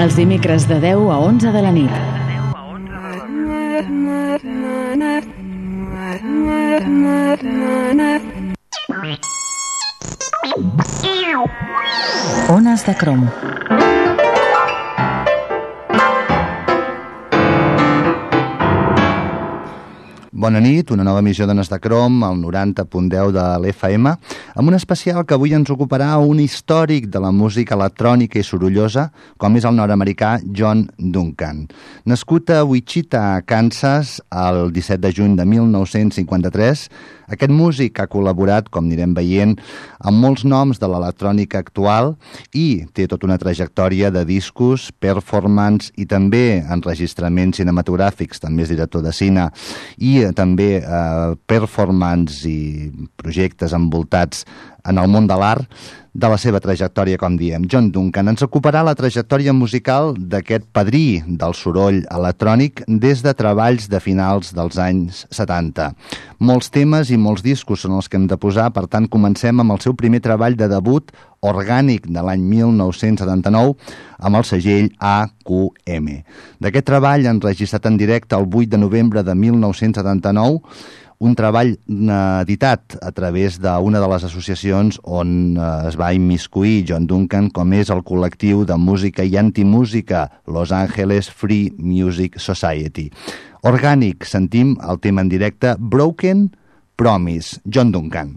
Els dimecres de 10 a 11 de la nit. Ones de Crom. Bona nit, una nova emissió d'Ones de Crom, al 90.10 de l'FM, amb un especial que avui ens ocuparà un històric de la música electrònica i sorollosa, com és el nord-americà John Duncan. Nascut a Wichita, Kansas, el 17 de juny de 1953, aquest músic ha col·laborat, com anirem veient, amb molts noms de l'electrònica actual i té tota una trajectòria de discos, performance i també enregistraments cinematogràfics, també és director de cine, i també performance i projectes envoltats en el món de l'art de la seva trajectòria, com diem. John Duncan ens ocuparà la trajectòria musical d'aquest padrí del soroll electrònic des de treballs de finals dels anys 70. Molts temes i molts discos són els que hem de posar, per tant comencem amb el seu primer treball de debut orgànic de l'any 1979 amb el segell AQM. D'aquest treball enregistrat en directe el 8 de novembre de 1979, un treball editat a través d'una de les associacions on es va immiscuir John Duncan, com és el col·lectiu de música i antimúsica Los Angeles Free Music Society. Orgànic, sentim el tema en directe Broken Promise, John Duncan.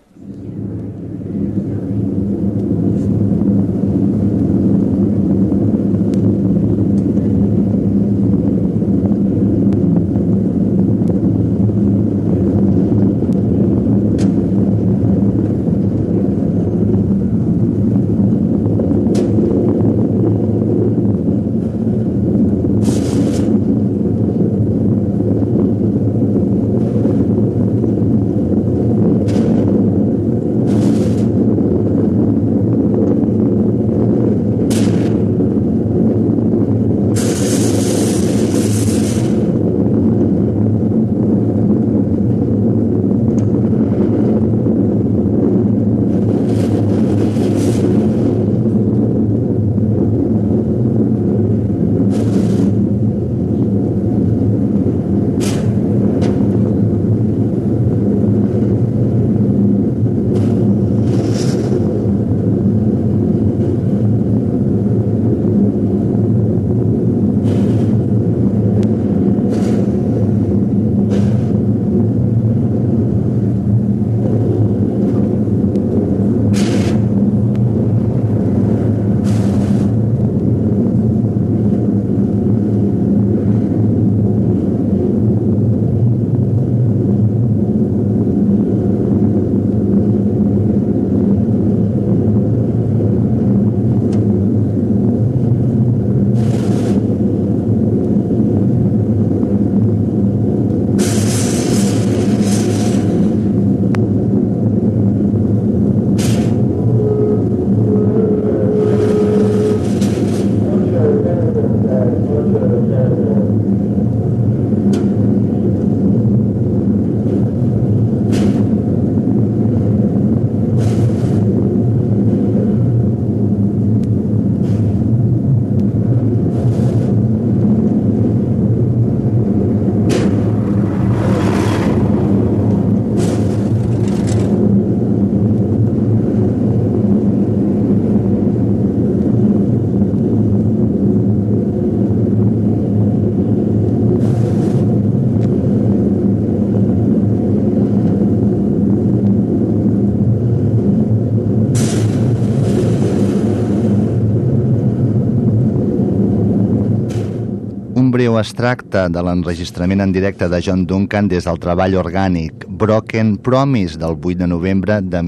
breu extracte de l'enregistrament en directe de John Duncan des del treball orgànic Broken Promise del 8 de novembre de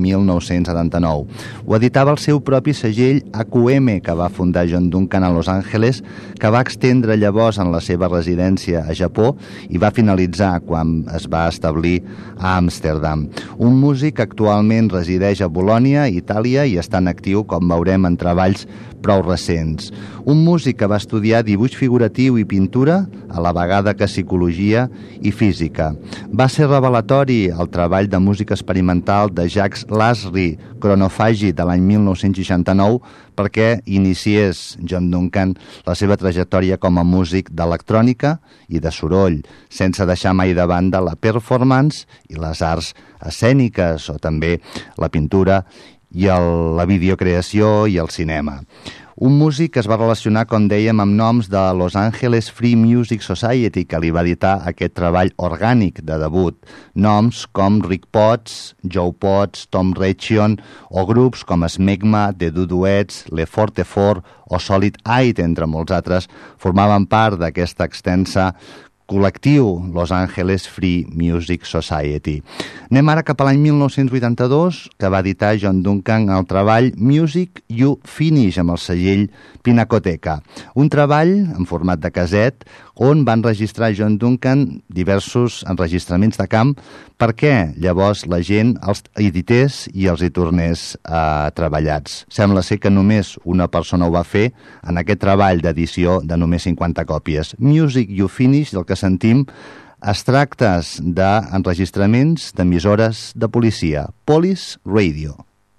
1979. Ho editava el seu propi segell AQM, que va fundar John Duncan a Los Angeles, que va extendre llavors en la seva residència a Japó i va finalitzar quan es va establir a Amsterdam. Un músic que actualment resideix a Bolònia, Itàlia, i està en actiu, com veurem, en treballs prou recents. Un músic que va estudiar dibuix figuratiu i pintura, a la vegada que psicologia i física. Va ser revelatori llegir el treball de música experimental de Jacques Lasry, Chronophagi, de l'any 1969, perquè iniciés John Duncan la seva trajectòria com a músic d'electrònica i de soroll, sense deixar mai de banda la performance i les arts escèniques, o també la pintura i la videocreació i el cinema. Un músic que es va relacionar, com dèiem, amb noms de Los Angeles Free Music Society, que li va editar aquest treball orgànic de debut. Noms com Rick Potts, Joe Potts, Tom Rechion, o grups com Smegma, The Duduets, Le Forte Four o Solid Eight, entre molts altres, formaven part d'aquesta extensa col·lectiu Los Angeles Free Music Society. Anem ara cap a l'any 1982, que va editar John Duncan el treball Music You Finish amb el segell Pinacoteca, un treball en format de caset on van registrar John Duncan diversos enregistraments de camp perquè llavors la gent els edités i els hi tornés treballats. Sembla ser que només una persona ho va fer en aquest treball d'edició de només 50 còpies. Music You Finish, del que sentim extractes d'enregistraments d'emissores de policia. Police Radio.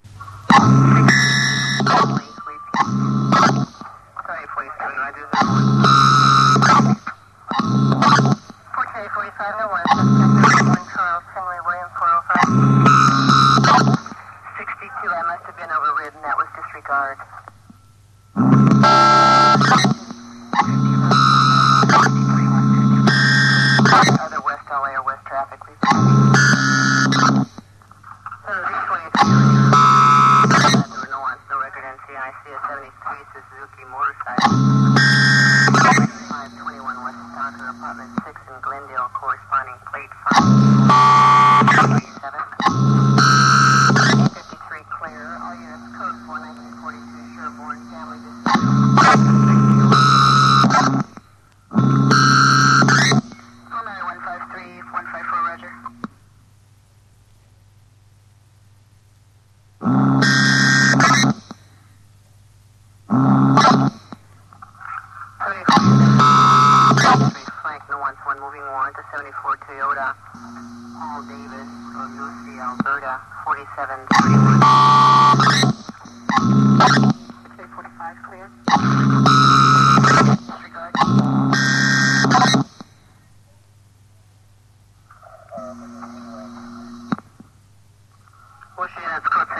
Other West LA or West traffic, please. There were no record NCIC, a 73 Suzuki motorcycle. 521 West Stalker, apartment 6 in Glendale, corresponding plate 537. 53 clear, all units code 4, 1942, Sherborne, family district. Moving warrant to 74 Toyota, Paul Davis, Lucy, Alberta, 4731. 645 clear. Disregard. What's your unit's code?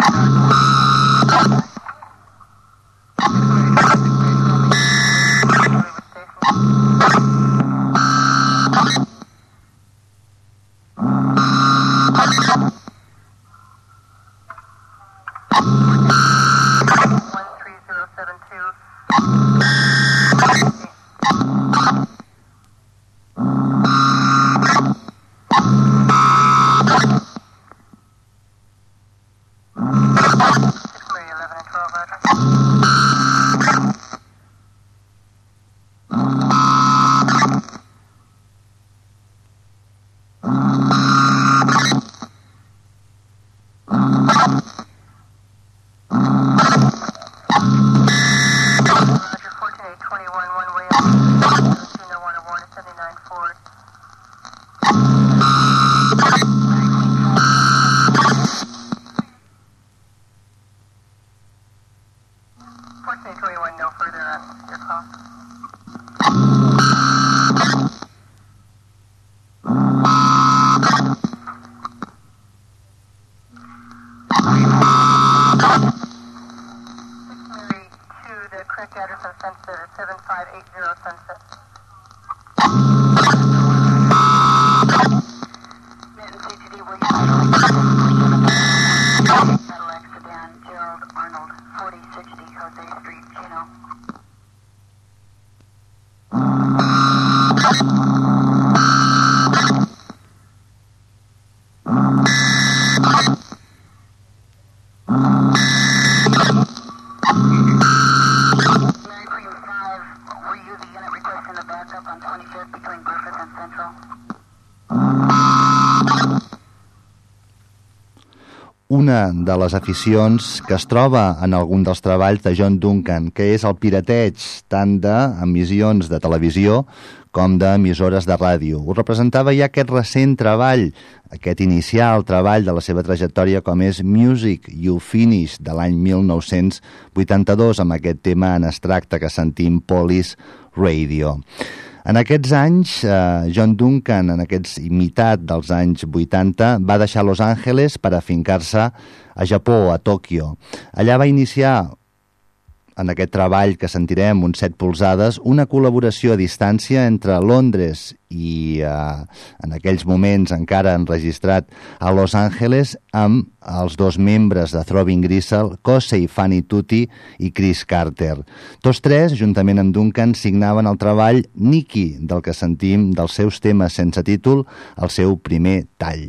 Una de les aficions que es troba en algun dels treballs de John Duncan, que és el pirateig tant d'emissions de televisió com d'emissores de ràdio. Ho representava ja aquest recent treball, aquest inicial treball de la seva trajectòria com és Music You Finish, de l'any 1982, amb aquest tema en extracte que sentim, Police Radio. En aquests anys, John Duncan, en aquests imitat dels anys 80, va deixar Los Angeles per afincar-se a Japó, a Tòquio. Allà va iniciar, en aquest treball que sentirem, uns 7 polzades, una col·laboració a distància entre Londres i, en aquells moments encara enregistrat a Los Angeles, amb els 2 membres de Throbbing Gristle, Kosei Fanny Tutti i Chris Carter. Tots 3, juntament amb Duncan, signaven el treball Nikki, del que sentim dels seus temes sense títol, el seu primer tall.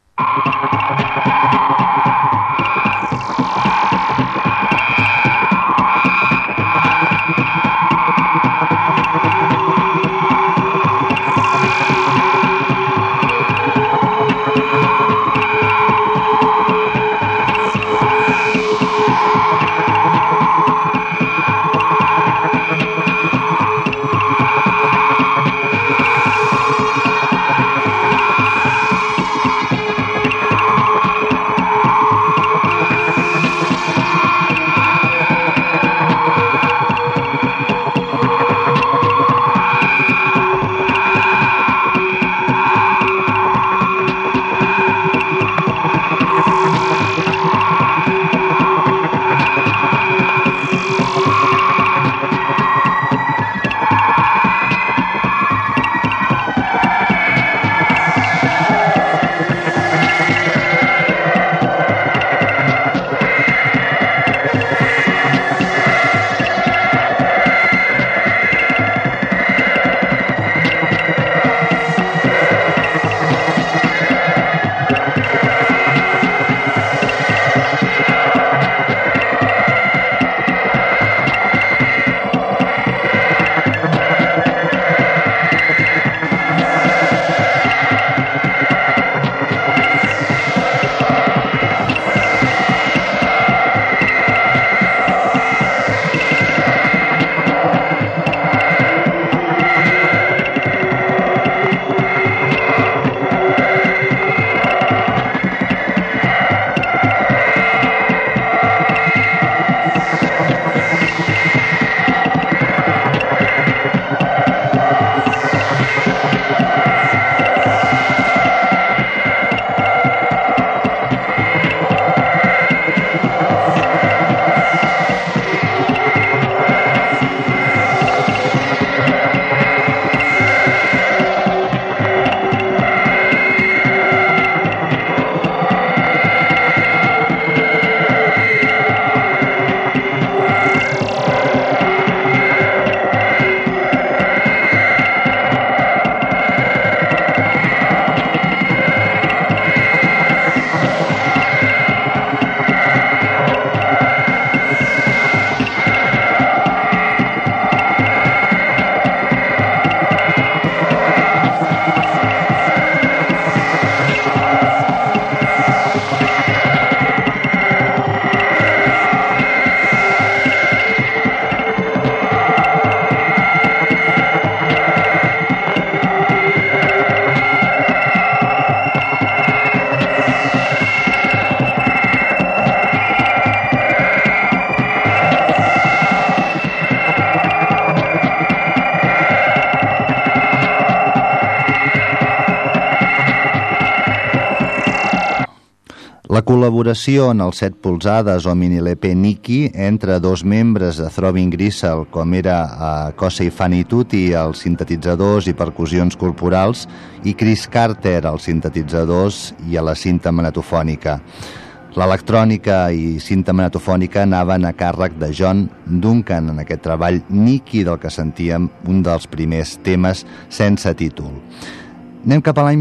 La col·laboració en els 7 polzades o mini LP Nikki entre 2 membres de Throbbing Gristle, com era Kosei Fanny Tutti als sintetitzadors i percussions corporals, i Chris Carter als sintetitzadors i a la cinta magnetofònica. L'electrònica i cinta magnetofònica anaven a càrrec de John Duncan en aquest treball Nikki, del que sentíem un dels primers temes sense títol. Anem cap a l'any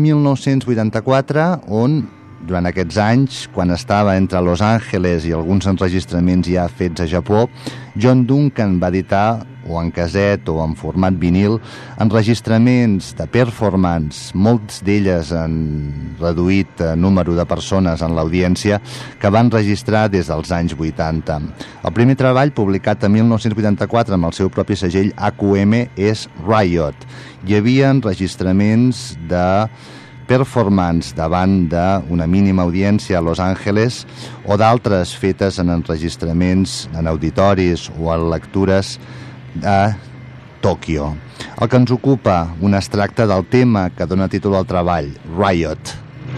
1984, on durant aquests anys, quan estava entre Los Angeles i alguns enregistraments ja fets a Japó, John Duncan va editar o en caset o en format vinil, enregistraments de performance, molts d'elles en reduït número de persones en l'audiència, que van registrar des dels anys 80. El primer treball, publicat en 1984 amb el seu propi segell AQM, és Riot. Hi havia enregistraments de performance davant d'una mínima audiència a Los Angeles o d'altres fetes en enregistraments en auditoris o en lectures a Tòquio. El que ens ocupa, un extracte del tema que dona títol al treball, Riot.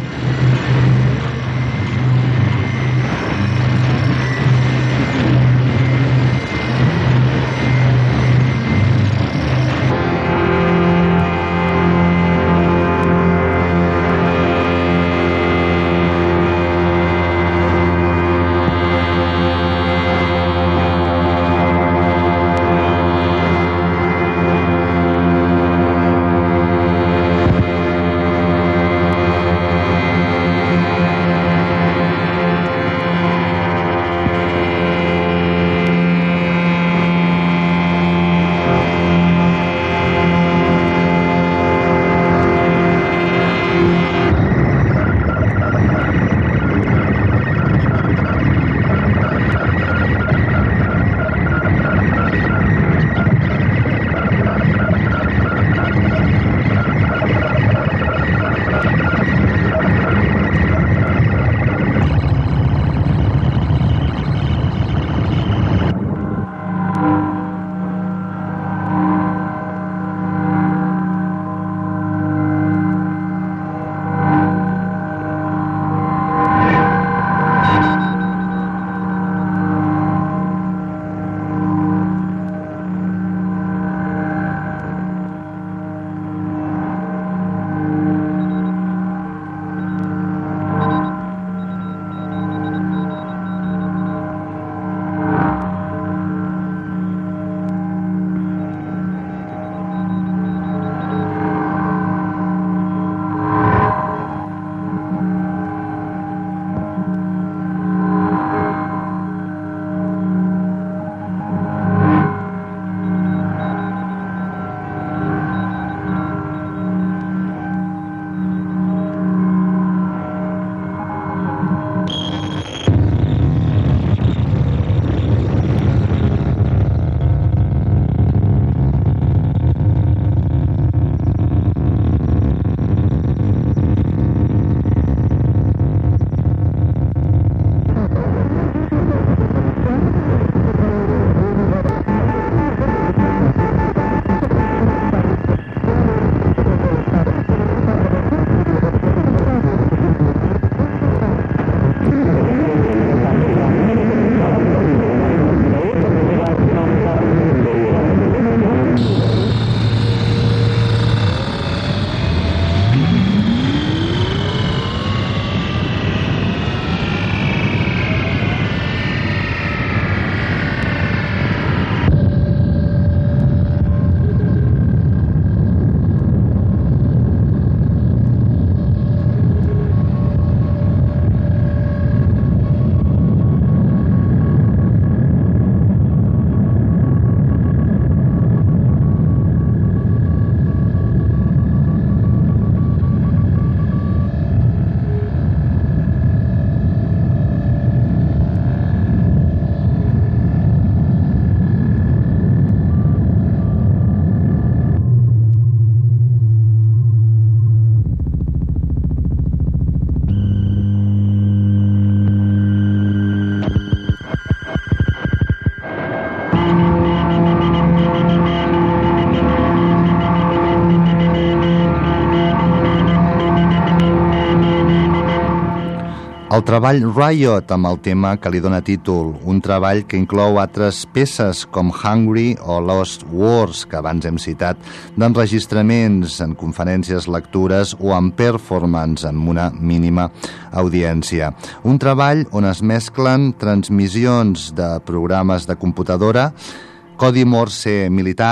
El treball Riot, amb el tema que li dona títol, un treball que inclou altres peces com Hungry o Lost Wars, que abans hem citat, d'enregistraments en conferències, lectures o en performance amb una mínima audiència. Un treball on es mesclen transmissions de programes de computadora, codi Morse militar,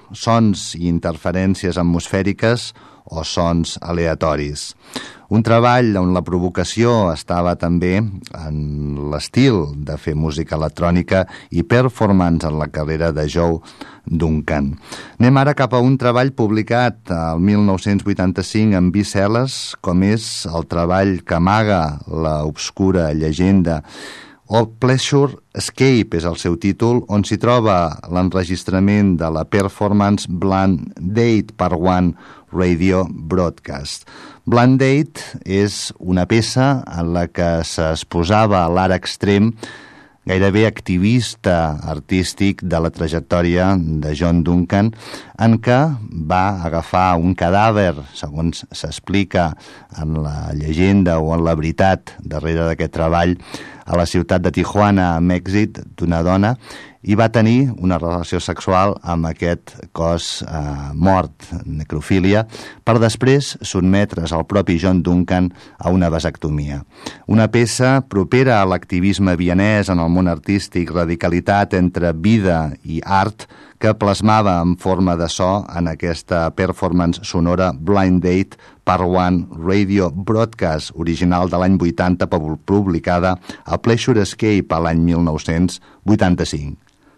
sons i interferències atmosfèriques o sons aleatoris. Un treball on la provocació estava també en l'estil de fer música electrònica i performance en la carrera de Joe Duncan. Anem ara cap a un treball publicat el 1985 en Biceles, com és el treball que amaga l'obscura llegenda All Pleasure Escape és el seu títol, on s'hi troba l'enregistrament de la performance Blind Date Part 1 Radio Broadcast. Blind Date és una peça en la que s'exposava a l'art extrem, gairebé activista artístic de la trajectòria de John Duncan, en què va agafar un cadàver, segons s'explica en la llegenda o en la veritat darrere d'aquest treball, a la ciutat de Tijuana, a Mèxic, d'una dona, i va tenir una relació sexual amb aquest cos mort, necrofília, per després sotmetre's al propi John Duncan a una vasectomia. Una peça propera a l'activisme vienès en el món artístic, radicalitat entre vida i art, que plasmava en forma de so en aquesta performance sonora Blind Date Part 1 Radio Broadcast, original de l'any 80, publicada a Pleasure Escape a l'any 1985.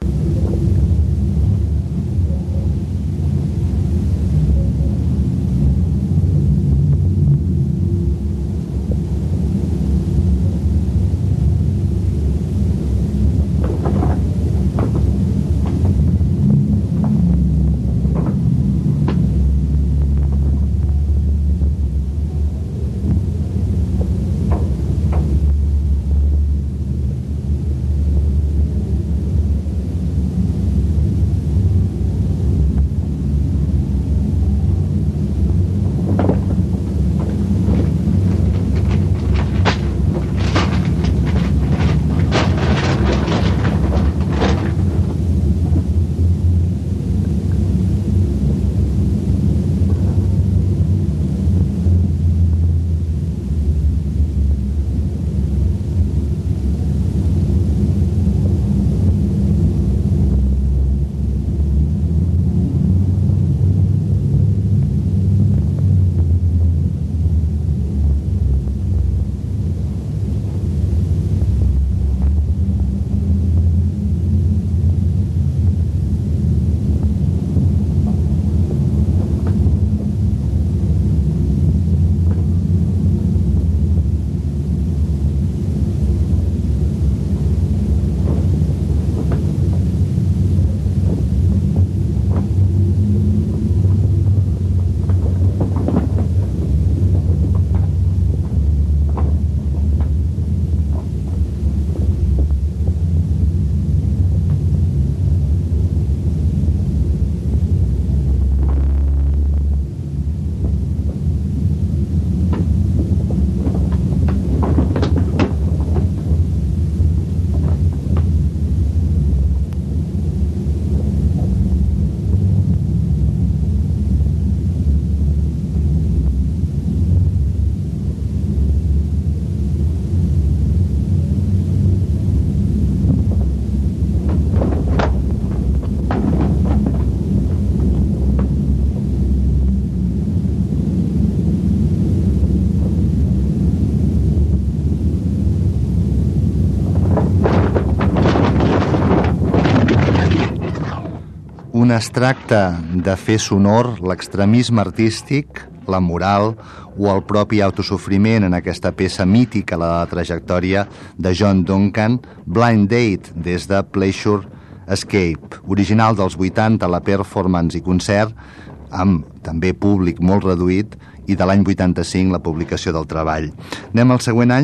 On es tracta de fer sonor l'extremisme artístic, la moral o el propi autosofriment en aquesta peça mítica, la trajectòria de John Duncan, Blind Date, des de Pleasure Escape, original dels 80, la performance i concert, amb també públic molt reduït, i de l'any 85 la publicació del treball. Anem al següent any,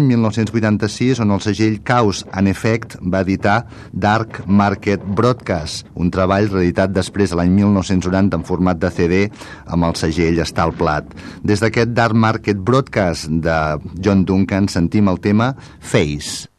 1986, on el segell Cause and Effect va editar Dark Market Broadcast, un treball reeditat després de l'any 1990 en format de CD amb el segell Estal Plat. Des d'aquest Dark Market Broadcast de John Duncan sentim el tema Face.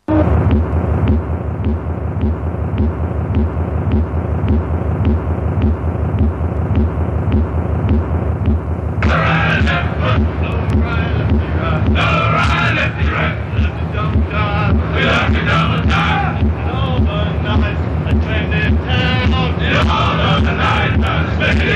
All of the night,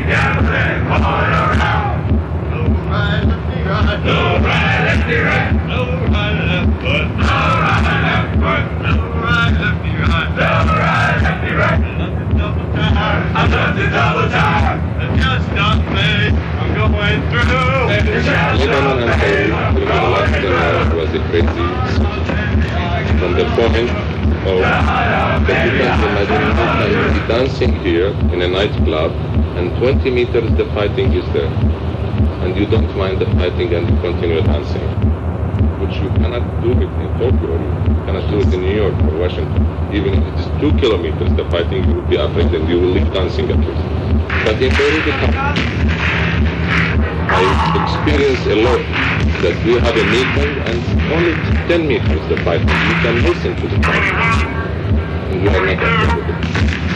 Lebanon and Beirut was a crazy city. From the point of that you can imagine you can be dancing here in a nightclub and 20 meters the fighting is there. And you don't mind the fighting and you continue dancing. Which you cannot do it in Tokyo, you cannot do it in New York or Washington. Even if it is 2 kilometers the fighting, you will be afraid and you will leave dancing at least. But in Beirut, I experienced a lot that we have a meeting and only 10 meters the fighting. You can listen to the fighting. And you are not afraid of it.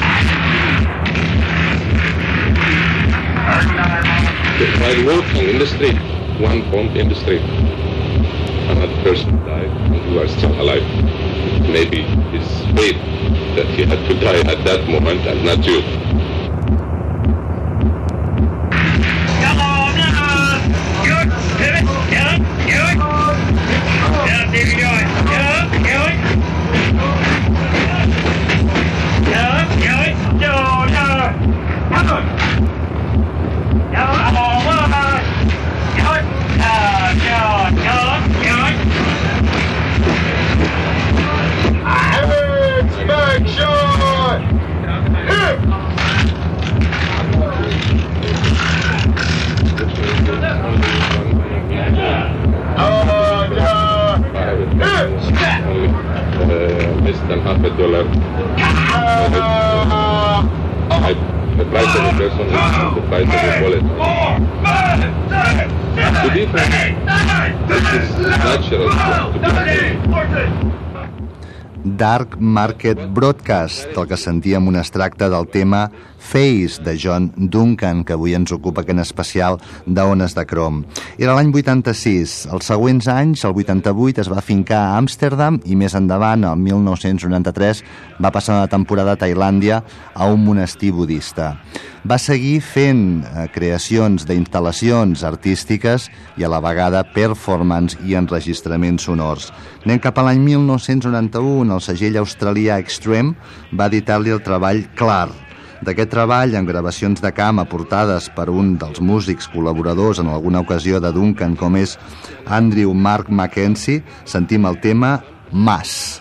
While walking in the street, one bomb in the street, another person died and you are still alive. Maybe it's fate that he had to die at that moment and not you. Less than $50. The price of a person is the price of a bullet. To be frank, this is natural to be. Dark Market Broadcast, del que sentíem un extracte del tema Face, de John Duncan, que avui ens ocupa en especial d'Ones de Crom. Era l'any 86. Els següents anys, el 88, es va fincar a Amsterdam i més endavant, el 1993, va passar una temporada a Tailàndia a un monestir budista. Va seguir fent creacions d'instal·lacions artístiques i a la vegada performance i enregistraments sonors. Anem cap a l'any 1991, el segell australià Extreme va editar-li el treball Clar. D'aquest treball, amb gravacions de camp aportades per un dels músics col·laboradors en alguna ocasió de Duncan, com és Andrew Mark Mackenzie, sentim el tema Mas.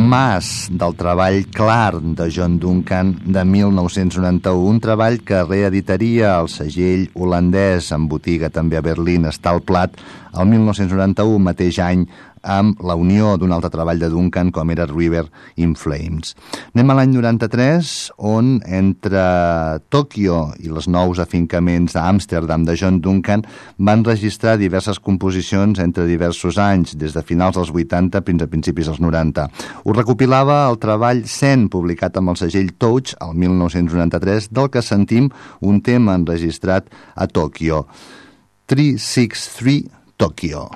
mas del treball Clar de John Duncan de 1991, un treball que reeditaria el segell holandès amb botiga també a Berlín, Stahlplatte, el 1991, mateix any, amb la unió d'un altre treball de Duncan com era River in Flames. Anem a l'any 93, on entre Tòquio i els nous afincaments d'Amsterdam de John Duncan van registrar diverses composicions entre diversos anys, des de finals dels 80 fins a principis dels 90. Ho recopilava el treball Zen, publicat amb el segell Touch el 1993, del que sentim un tema enregistrat a Tòquio, 363 Tòquio.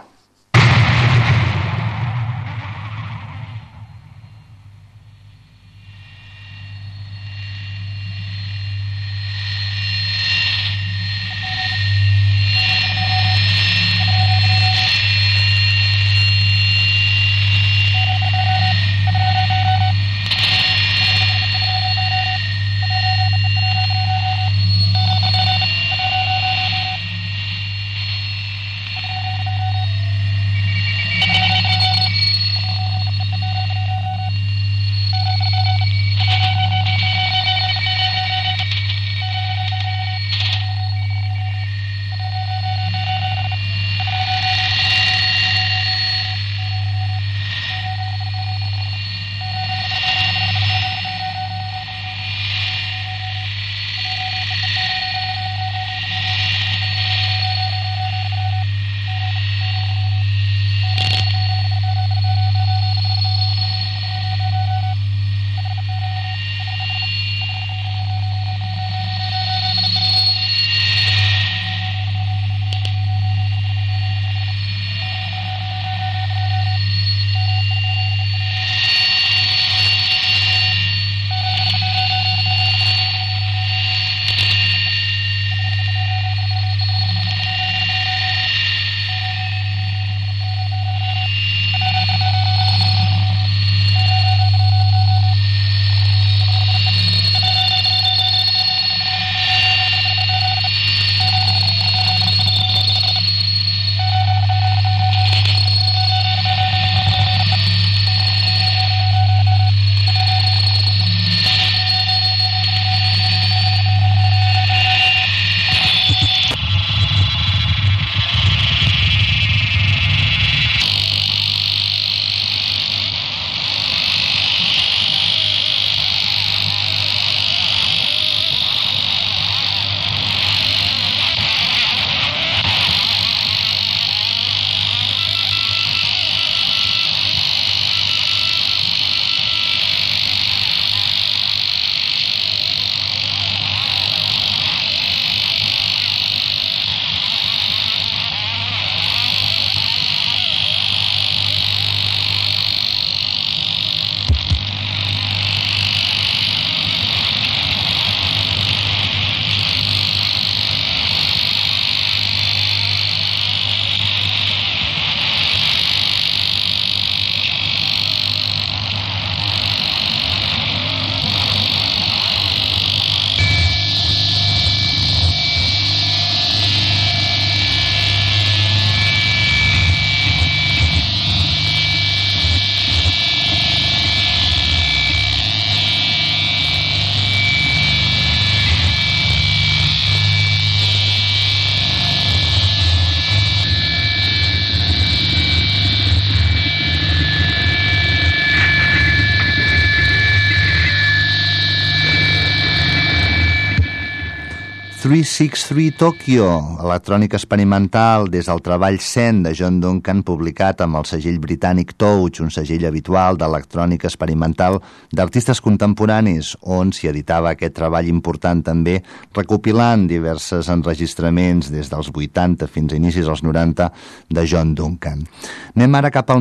.363 Tòquio, electrònica experimental des del treball Zen de John Duncan, publicat amb el segell britànic Touch, un segell habitual d'electrònica experimental d'artistes contemporanis, on s'hi editava aquest treball important també, recopilant diversos enregistraments des dels 80 fins a inicis dels 90 de John Duncan. Anem ara cap al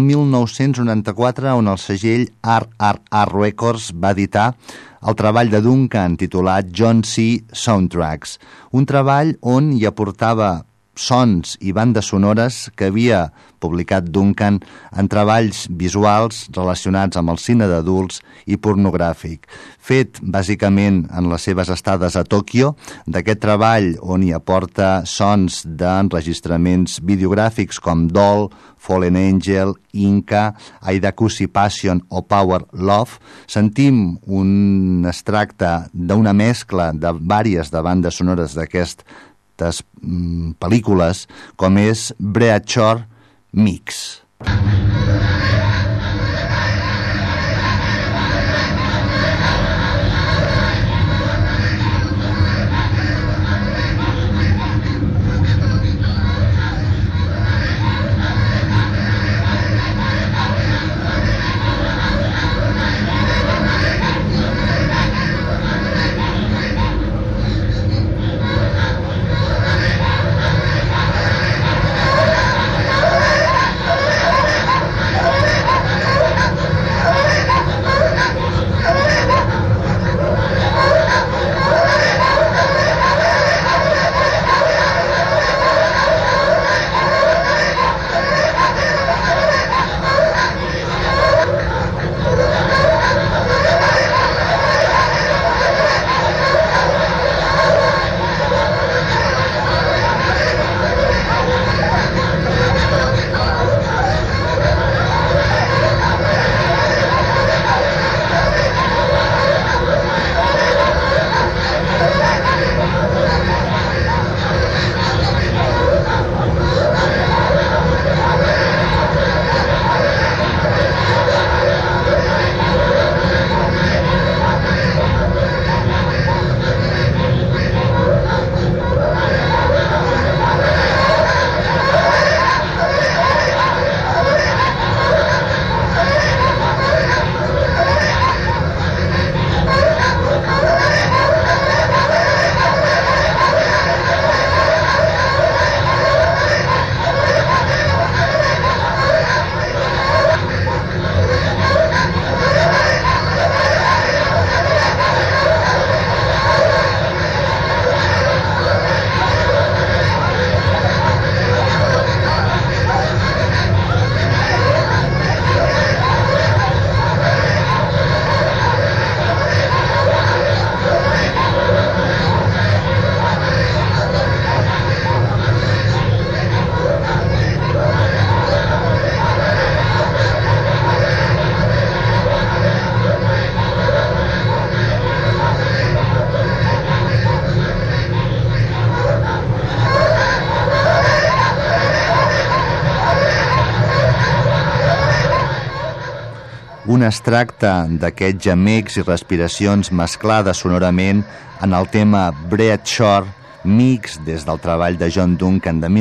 1994, on el segell RRR Records va editar el treball de Duncan titulat John C. Soundtracks, un treball on hi aportava sons i bandes sonores que havia publicat Duncan en treballs visuals relacionats amb el cine d'adults i pornogràfic, fet bàsicament en les seves estades a Tòquio. D'aquest treball, on hi aporta sons d'enregistraments videogràfics com Doll, Fallen Angel, Inca, Aidakushi Passion o Power Love, sentim un extracte d'una mescla de vàries de bandes sonores d'aquestes pel·lícules, com és Breachore Mix. Un extracte d'aquests gemecs i respiracions mesclades sonorament en el tema Breachore Mix des del treball de John Duncan de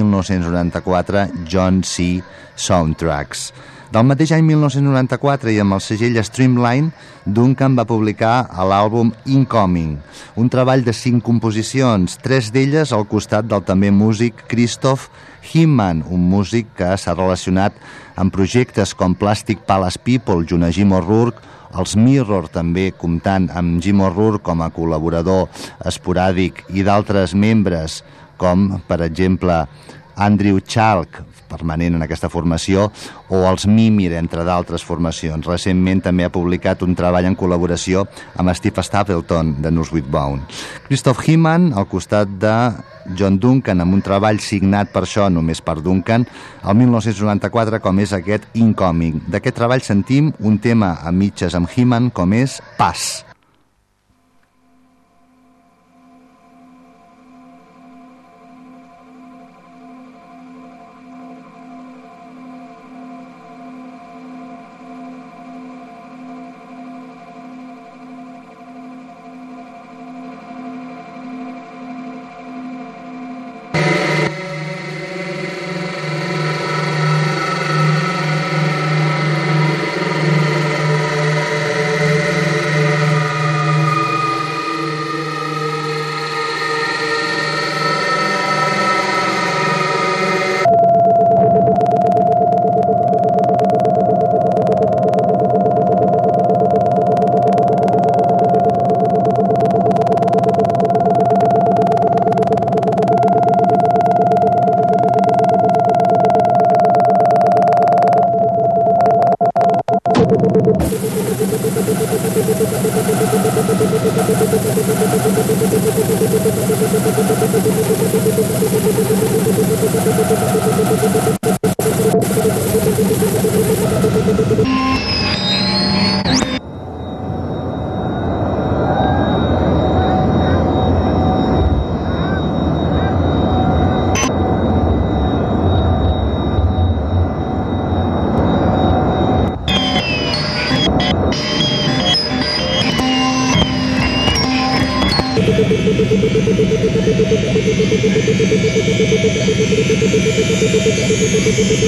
1994, John C. Soundtracks. Del mateix any 1994 i amb el segell Streamline, Duncan va publicar l'àlbum Incoming, un treball de 5 composicions, 3 d'elles al costat del també músic Christoph Hinman, un músic que s'ha relacionat amb projectes com Plastic Palace People junt a Jim O'Rourke, els Mirror també comptant amb Jim O'Rourke com a col·laborador esporàdic i d'altres membres com, per exemple, Andrew Chalk, permanent en aquesta formació, o els Mimir, entre d'altres formacions. Recentment també ha publicat un treball en col·laboració amb Steve Stapleton de Nurse Bone. Christoph Hinman, al costat de John Duncan, amb un treball signat per això, només per Duncan, el 1994, com és aquest Incoming. D'aquest treball sentim un tema a mitges amb Hinman, com és Pass.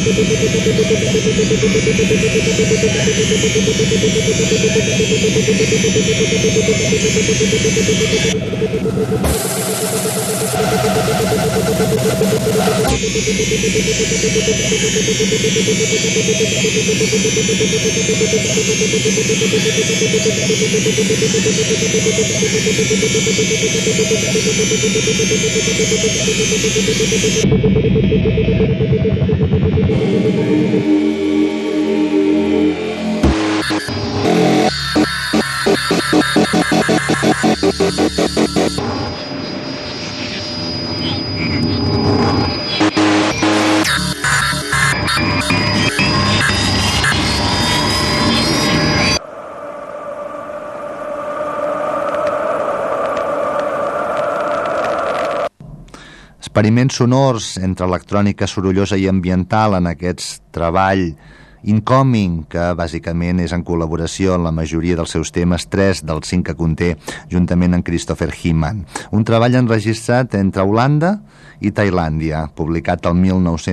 Experiments sonors entre electrònica sorollosa i ambiental en aquest treball Incoming, que bàsicament és en col·laboració en la majoria dels seus temes, 3 dels 5 que conté, juntament amb Christopher Heeman. Un treball enregistrat entre Holanda i Tailàndia, publicat el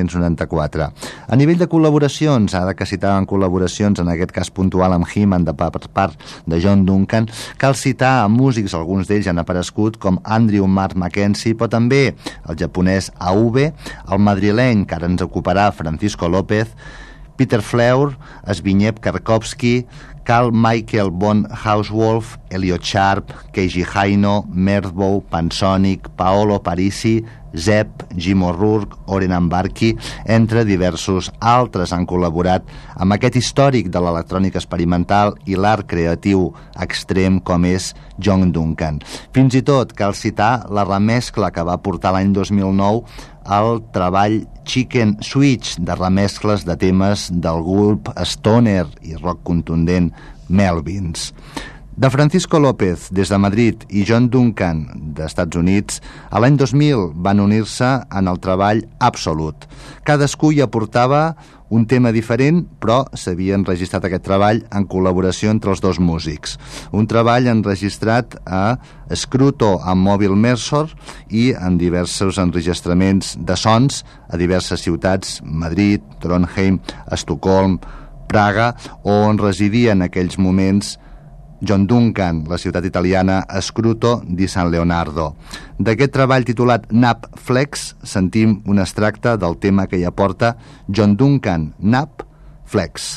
1994. A nivell de col·laboracions, ara que citaven col·laboracions, en aquest cas puntual amb Heeman de part de John Duncan, cal citar a músics, alguns d'ells han aparegut, com Andrew Mark Mackenzie, però també el japonès Aube, el madrileny, que ara ens ocuparà, Francisco López, Peter Fleur, Zbigniew Karkowski, Carl Michael von Hauswolf, Elliot Sharp, Keiji Haino, Merthbow, Pansonic, Paolo Parisi, Zepp, Jim O'Rourke, Oren Ambarki, entre diversos altres, han col·laborat amb aquest històric de l'electrònica experimental i l'art creatiu extrem com és John Duncan. Fins i tot cal citar la remescla que va portar l'any 2009 el treball Chicken Switch, de remescles de temes del grup stoner i rock contundent Melvins. De Francisco López, des de Madrid, i John Duncan, d'Estats Units, a l'any 2000 van unir-se en el treball Absolute. Cadascú hi aportava un tema diferent, però s'havia enregistrat aquest treball en col·laboració entre els dos músics. Un treball enregistrat a Scruto amb Mobile Mersor i en diversos enregistraments de sons a diverses ciutats, Madrid, Trondheim, Estocolm, Praga, on residia en aquells moments John Duncan, la ciutat italiana Scruto di San Leonardo. D'aquest treball titulat Nap Flex sentim un extracte del tema que hi aporta John Duncan, Nap Flex.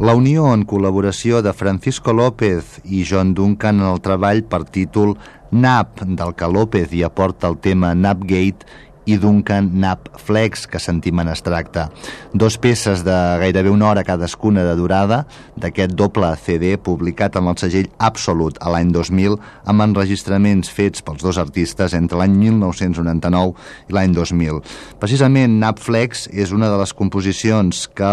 La unió en col·laboració de Francisco López i John Duncan en el treball per títol Nap, del que López hi aporta el tema Napgate i Duncan Nap Flex, que sentim en extracte. 2 peces de gairebé 1 hora cadascuna de durada d'aquest doble CD publicat amb el segell Absolut a l'any 2000, amb enregistraments fets pels 2 artistes entre l'any 1999 i l'any 2000. Precisament Nap Flex és una de les composicions que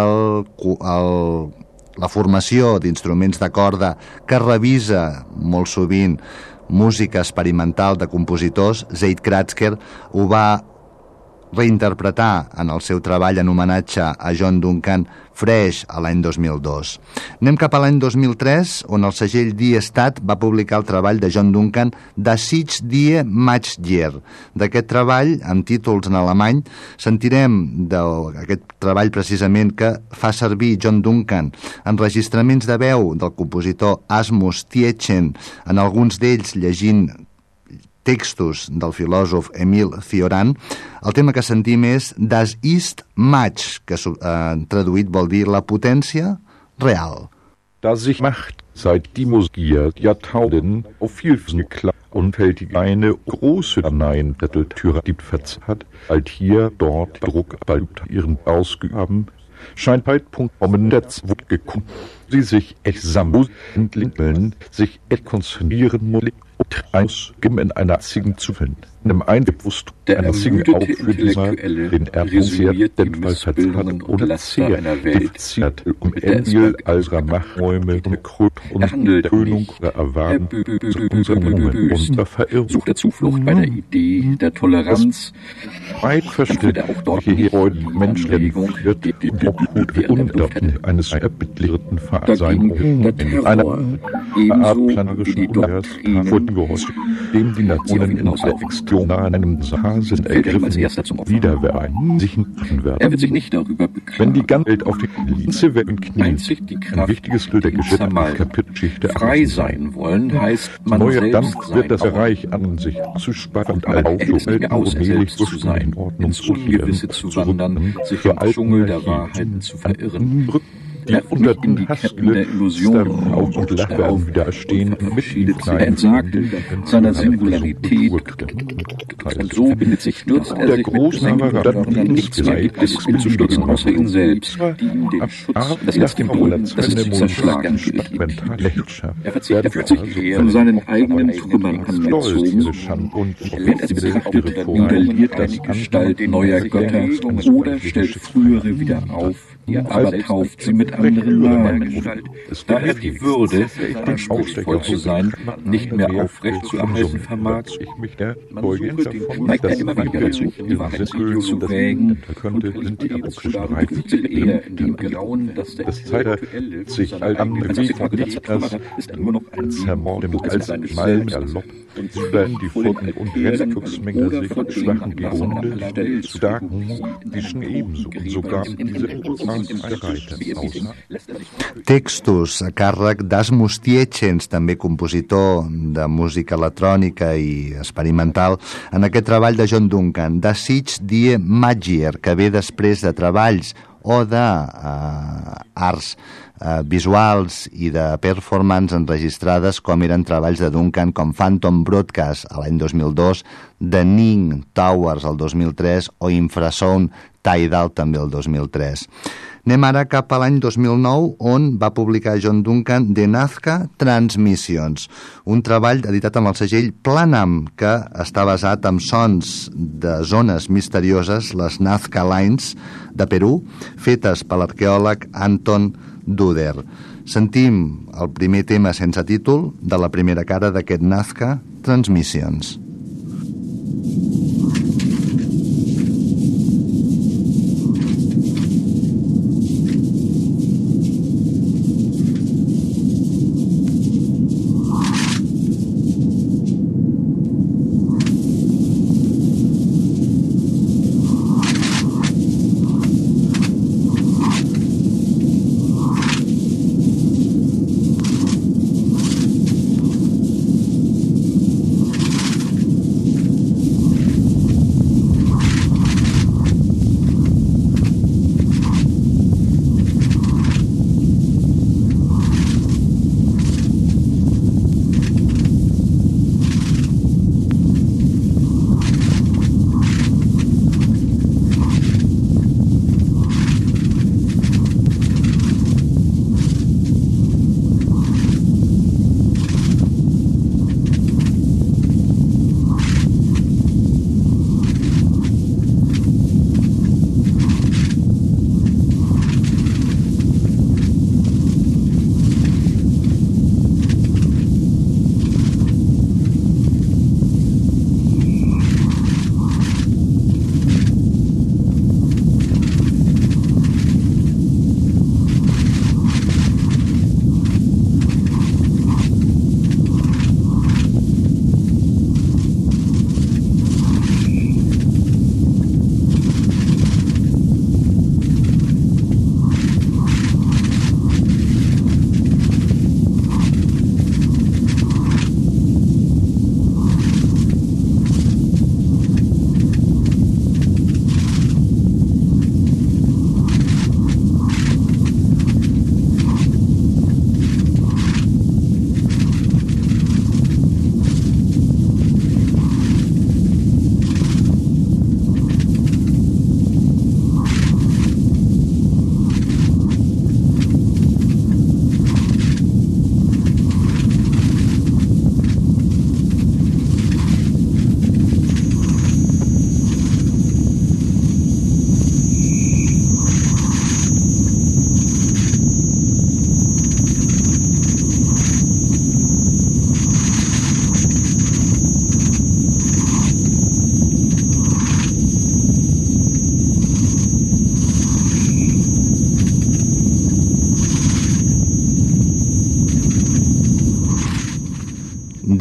la formació d'instruments de corda, que revisa molt sovint música experimental de compositors, Zeid Kratzker, ho va reinterpretar en el seu treball en homenatge a John Duncan Fresh a l'any 2002. Anem cap a l'any 2003, on el segell Die Stadt va publicar el treball de John Duncan Das Ich Die Magier. D'aquest treball, amb títols en alemany, sentirem d'aquest treball precisament que fa servir John Duncan enregistraments de veu del compositor Asmus Tietjen, en alguns d'ells llegint textos del filòsof Emil Cioran. El tema que sentim és Das ist Match, que traduït vol dir la potència real. Da sich Macht seit die Musier Jahrtausenden auf vielfältige unfältige eine große Nein-Detteltüre gibt verzerrt, halt hier, dort, Druck, bald ihren Ausgaben, scheint Zeitpunkt kommen, der Zwut gekommen, sie sich entlinkeln, sich konzentrieren, ausgeben in einer einzigen zu finden. In einem Einbewusst einer einzigen auch für dieser, den den Fall verzerrt und sehr diffiziert, Endil alter Machträume, Krut und Tönung oder Erwarten zu unserem Moment unter Verirrung. Sucht der Zuflucht bei der Idee der Toleranz. Weit versteht welche heute menschlichen wird die Obhut und eines erbittlerten Vereins in einer Art planerische Ungeheuers dem die Nationen in der Extrem nahe einem Sahar sind ergriffen, wiederwehren, sich machen werden. Er wird sich nicht darüber beklagen. Wenn die ganze Welt auf die Linse werden knien, ein wichtiges Bild der Kapitelgeschichte frei sein wollen, heißt man neuer selbst Dampf wird das Reich an sich zu sparen und allmählich zu sein, ins Ungewisse zu wandern, sich im Dschungel der Wahrheiten zu verirren. Die unten Hassle auf und Lach werden wieder erstehen, er entsagt seiner Singularität, und so bindet sich, stürzt er sich mit nichts mehr gibt es ihm zu stützen, außer ihn selbst, die ihm den Schutz, das ist dem Boden, das ist zerschlagen gilt. Er verzichtet sich von seinen eigenen Trümmern angezogen, während er sie betrachtet, modelliert er die Gestalt neuer Götter oder stellt frühere wieder auf, aber tauft sie mit anderen Namen. Da er die Würde, anspruchsvoll zu sein, nicht mehr aufrecht zu erhalten vermag, neigt er immer wieder dazu, die Wahrheit zu wägen und eher in dem Grauen, dass der Intellektuelle sich als die Vergleich ist nur noch ein Zermordem als Malm erloppt und die Pfoten und Restfuchsmenge sich schwachen Gewunde, starken, die schon ebenso und sogar diese Textos a càrrec d'Asmus Tietjens, també compositor de música electrònica i experimental, en aquest treball de John Duncan, Das Ich Die Magier, que ve després de treballs o d'arts visuals i de performance enregistrades com eren treballs de Duncan com Phantom Broadcast a l'any 2002, The Ning Towers el 2003 o Infrasound Tidal també el 2003. Anem ara cap a l'any 2009, on va publicar John Duncan The Nazca Transmissions, un treball editat amb el segell Planam, que està basat en sons de zones misterioses, les Nazca Lines de Perú, fetes per l'arqueòleg Anton Duder. Sentim el primer tema sense títol de la primera cara d'aquest Nazca Transmissions.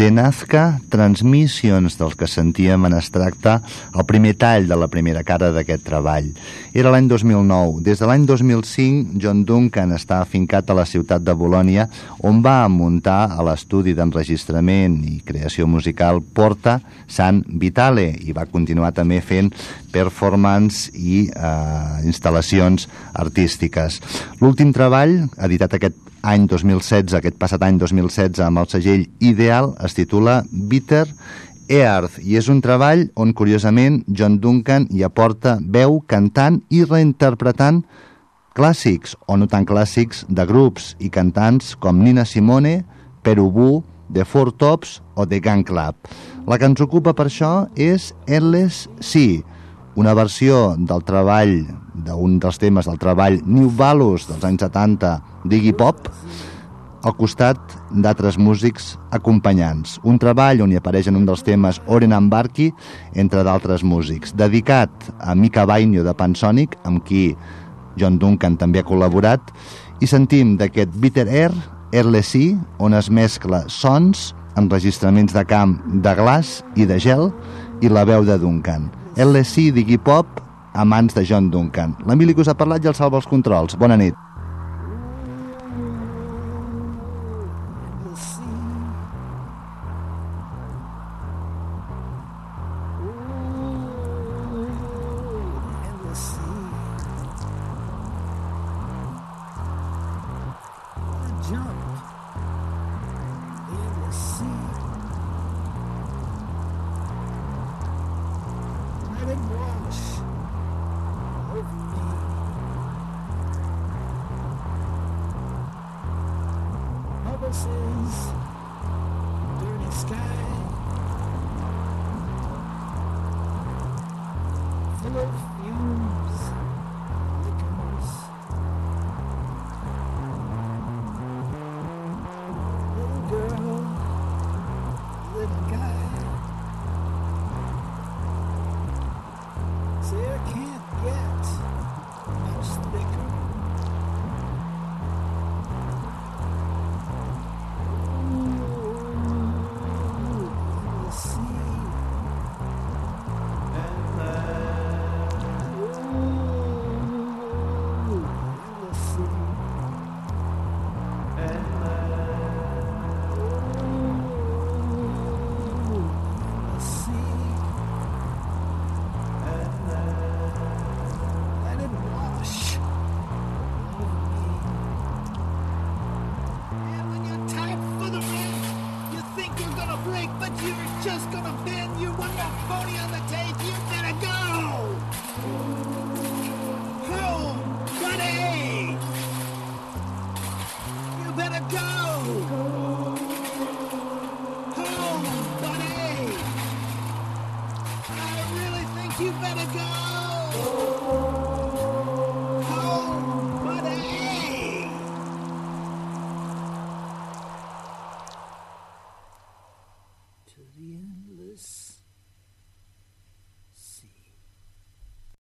De Nazca Transmissions, del que sentíem en extracte el primer tall de la primera cara d'aquest treball. Era l'any 2009. Des de l'any 2005, John Duncan està afincat a la ciutat de Bolònia, on va muntar a l'estudi d'enregistrament i creació musical Porta San Vitale, i va continuar també fent performance i instal·lacions artístiques. L'últim treball, editat aquest any 2016, aquest passat any 2016, amb el segell Ideal, es titula Bitter Earth, i és un treball on, curiosament, John Duncan hi aporta veu cantant i reinterpretant clàssics, o no tan clàssics, de grups i cantants com Nina Simone, Perubu, The Four Tops o The Gun Club. La que ens ocupa per això és Endless Sea, una versió del treball, d'un dels temes del treball New Balus dels anys 70 d'Iggy Pop, al costat d'altres músics acompanyants. Un treball on hi apareix en un dels temes Oren Ambarki, entre d'altres músics. Dedicat a Mika Bainio de Pansonic, amb qui John Duncan també ha col·laborat, i sentim d'aquest Bitter Air, Endless Sea, on es mescla sons, enregistraments de camp de glaç i de gel, i la veu de Duncan. Endless Sea d'Iggy Pop a mans de John Duncan. L'Emili que us ha parlat i el salva els controls. Bona nit. You better go!